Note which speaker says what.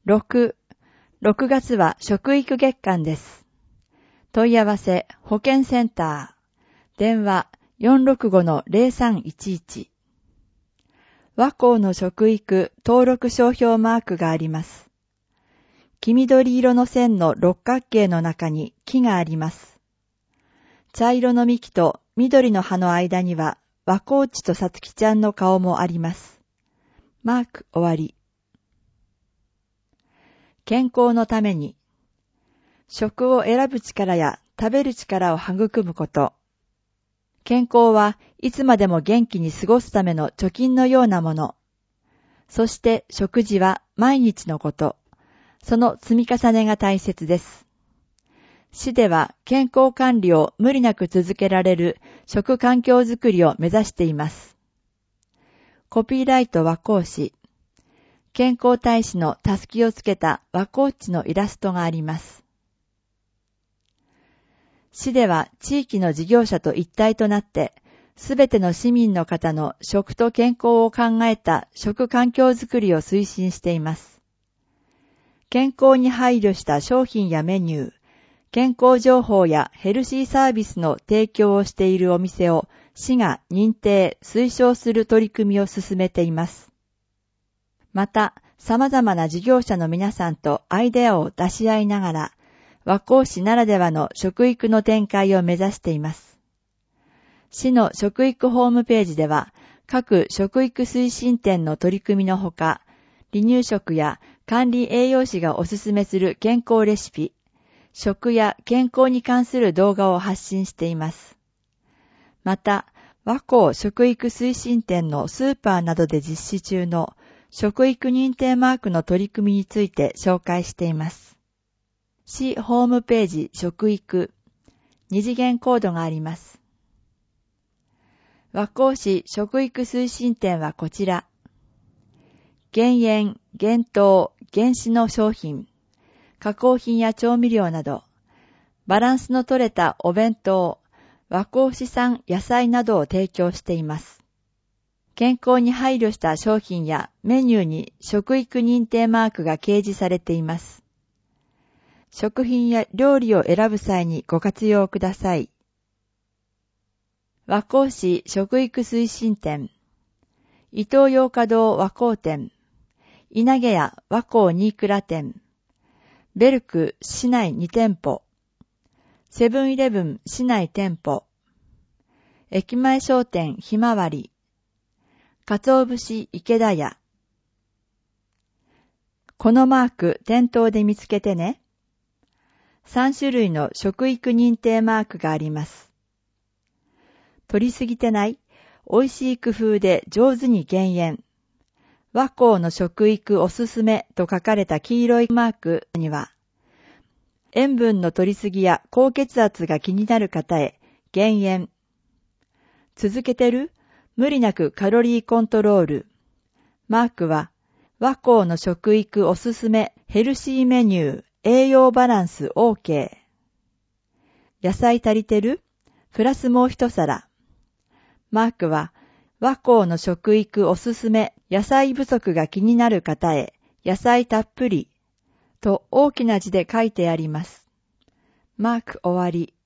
Speaker 1: 6月は食育月間です。問い合わせ保健センター電話 465-0311 和光の食育登録商標マークがあります。黄緑色の線の六角形の中に木があります。茶色の幹と緑の葉の間には和光地とさつきちゃんの顔もあります。マーク終わり。健康のために食を選ぶ力や食べる力を育むこと。健康はいつまでも元気に過ごすための貯金のようなもの。そして食事は毎日のこと。その積み重ねが大切です。市では健康管理を無理なく続けられる食環境づくりを目指しています。コピーライト和光市。健康大使のたすきをつけた和光地のイラストがあります。市では地域の事業者と一体となって、すべての市民の方の食と健康を考えた食環境づくりを推進しています。健康に配慮した商品やメニュー、健康情報やヘルシーサービスの提供をしているお店を市が認定・推奨する取り組みを進めています。また、様々な事業者の皆さんとアイデアを出し合いながら、和光市ならではの食育の展開を目指しています。市の食育ホームページでは、各食育推進展の取り組みのほか、離乳食や管理栄養士がおすすめする健康レシピ、食や健康に関する動画を発信しています。また、和光食育推進展のスーパーなどで実施中の食育認定マークの取り組みについて紹介しています。市ホームページ食育、二次元コードがあります。和光市食育推進展はこちら。減塩、減糖、減脂の商品、加工品や調味料など、バランスの取れたお弁当、和光市産野菜などを提供しています。健康に配慮した商品やメニューに食育認定マークが掲示されています。食品や料理を選ぶ際にご活用ください。和光市食育推進展、イトーヨーカドー和光店、稲毛屋和光新倉店、ベルク市内2店舗、セブンイレブン市内店舗、駅前商店ひまわり、鰹節池田屋。このマーク店頭で見つけてね。3種類の食育認定マークがあります。取りすぎてない、美味しい工夫で上手に減塩。和光の食育おすすめと書かれた黄色いマークには、塩分の取りすぎや高血圧が気になる方へ減塩。続けてる？無理なくカロリーコントロール。マークは、和光の食育おすすめヘルシーメニュー栄養バランス OK。野菜足りてる？プラスもう一皿。マークは、和光の食育おすすめ野菜不足が気になる方へ野菜たっぷりと大きな字で書いてあります。マーク終わり。